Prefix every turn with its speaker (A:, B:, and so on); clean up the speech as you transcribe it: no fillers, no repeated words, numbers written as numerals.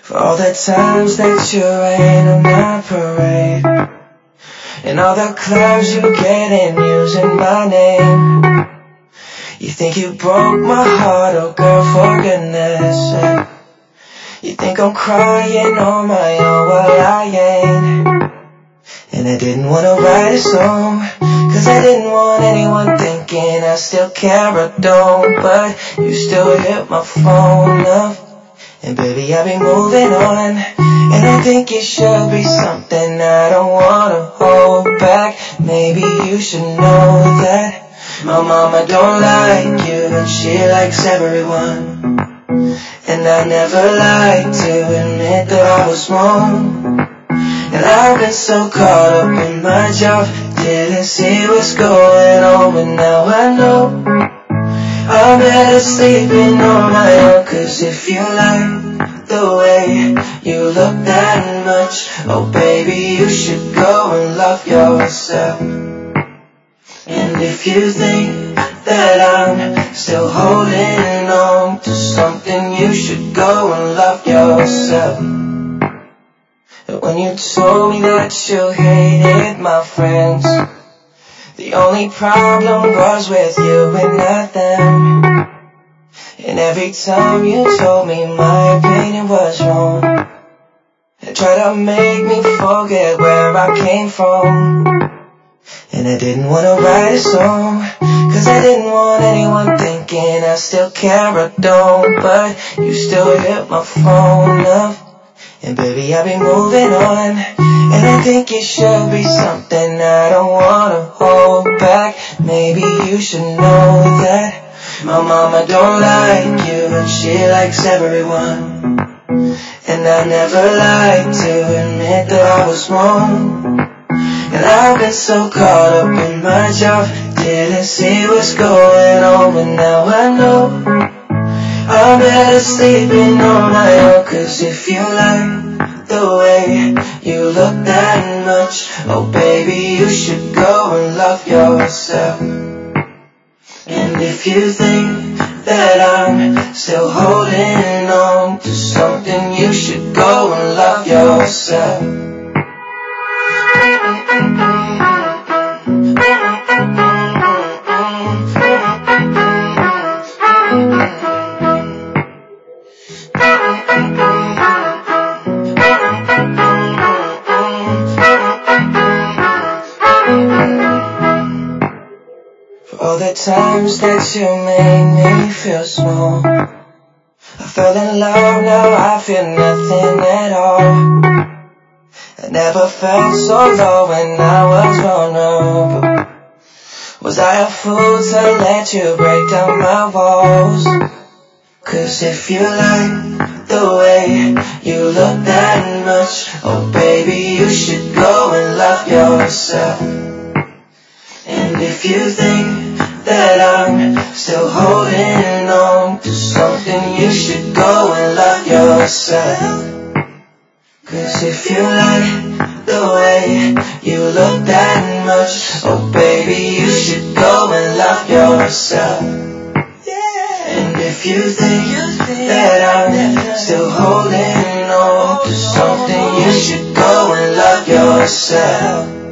A: For all the times that you rain on my parade, and all the clubs you get in using my name. You think you broke my heart, oh girl, for goodness sake. You think I'm crying on my own, well I ain't. And I didn't wanna write a song, cause I didn't want anyone thinking I still care or don't. But you still hit my phone up, and baby I've been moving on. And I think it should be something I don't wanna hold back. Maybe you should know that my mama don't like you, and she likes everyone. And I never liked to admit that I was wrong. And I've been so caught up in my job, didn't see what's going on. But now I know I'm better sleeping on my own. Cause if you like the way you look that much, oh baby, you should go and love yourself. And if you think that I'm still holding on to something, you should go and love yourself. When you told me that you hated my friends, the only problem was with you and not them. And every time you told me my opinion was wrong, and tried to make me forget where I came from. And I didn't wanna write a song, cause I didn't want anyone thinking I still care or don't. But you still hit my phone up, and baby I've been moving on. And I think it should be something I don't wanna hold back. Maybe you should know that my mama don't like you, and she likes everyone. And I never liked to admit that I was wrong. And I've been so caught up in my job, didn't see what's going on. But now I know I'm better sleeping on my own. Cause if you like the way you look that much, oh baby, you should go and love yourself. And if you think that I'm still holding on to something, you should go and love yourself. For all the times that you made me feel small, I fell in love, now I feel nothing at all. I never felt so low when I was vulnerable. Was I a fool to let you break down my walls? Cause if you like the way you look that much, oh baby, you should go and love yourself. And if you think that I'm still holding on to something, you should go and love yourself. Cause if you like the way you look that much, oh baby, you should go and love yourself. And if you think that I'm still holding on to something, you should go and love yourself.